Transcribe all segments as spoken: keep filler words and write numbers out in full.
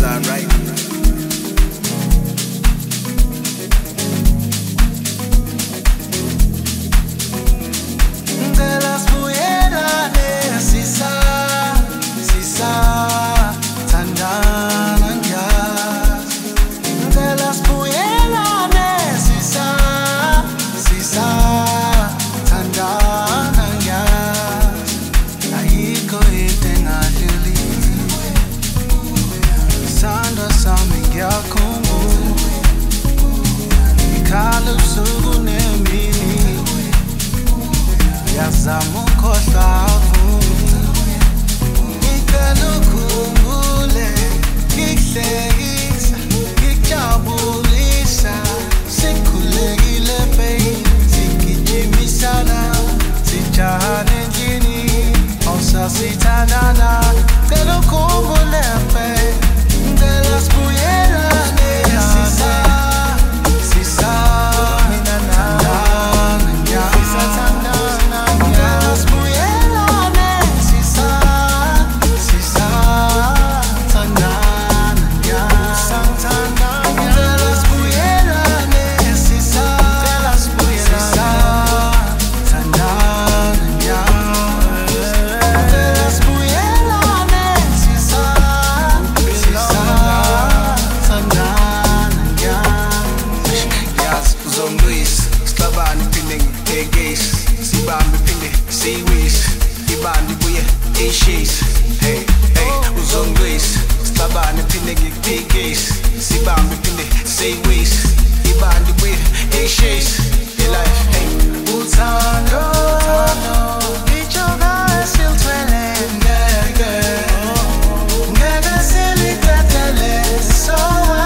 alright. Ngicela sibuyelane sisa sisa thandana ngiyazi. Ngicela sibuyelane sisa sisa thandana ngiyazi. Ayikho into engadlulile. Isandla sami ngiyakhumbula. Ikhala ubusuku nemini. Yazama ukhohlwa avula. Ngicela ukhumbule, ngikuhlekisa, ngikujabulisa. Sikhulekile babe, sigijimisana, sijahana endlini, awusasithandana. Ngicela ukhumbule babe, ngicela sibuyelane sisa sisa mina nawe sisathandana. Ngicela sibuyelane sisa sisa thandana ngisangithandana. Ngicela sibuyelane sisa sisa thandana ngicela sibuyelane sisa sisa thandana Yazi uzongilwisa sihlabane iphinde ngikutekisi sibambe iphinde siyiwise ibande ibuye ishise. Hey hey uzongilwisa sihlabane iphinde ngikutekisi sibambe iphinde siyiwise ibande ibuye ishise. Life hey uthando ijoka esilithwele ngeke ngeke silikhathele. So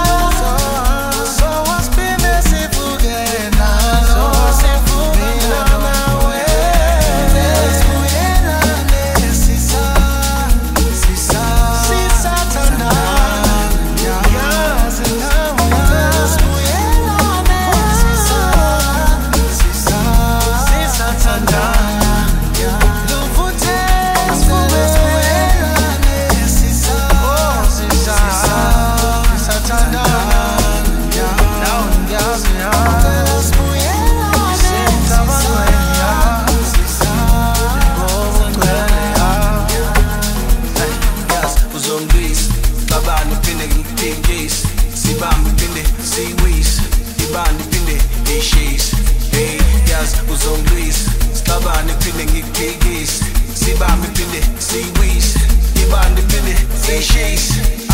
so wasiphinde sivuke nalo mina nawe. Sibuyelane sisa sisa sisathandana ngiyazi nawe. Sibuyelane sisa sisa sisathandana luvuthe sibuyelane sisa sisa sisathandana nawe ngiyazi ngicela sibuyelane sisa yazi uzongilwisa sihlabane iphinde ngikutekisi sibambe iphinde siyiwise ibande iphinde ishise. Hey yazi uzongilwisa sihlabane iphinde ngikutekisi sibambe iphinde siyiwise ibande iphinde ishise.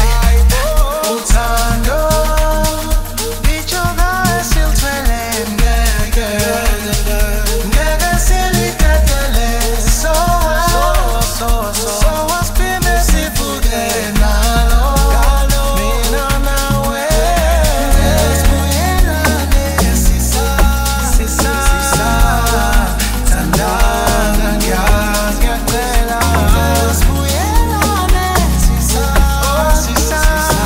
uthando ijoka esilithwele ngeke ngeke silikhathele. So so so wasiphinde sivuke nalo mina nawe. Sibuyelane sisa sisa thandana ngiyazi ngiyacela. Sibuyelane sisa sisa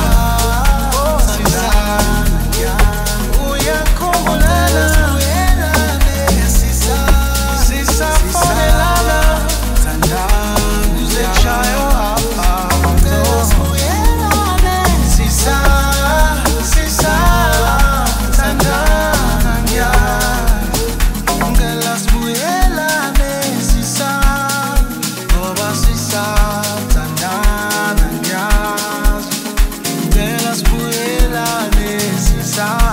thandana uyakhumbulana. Sibuyelane sisa sisa fonelana thandana uzeshayo apha. Sibuyelane sisa sisa thandana ngiyazi. Ngicela sibuyelane sisa ngoba sisathandana ngiyazi. Ngicela sibuyelane sisa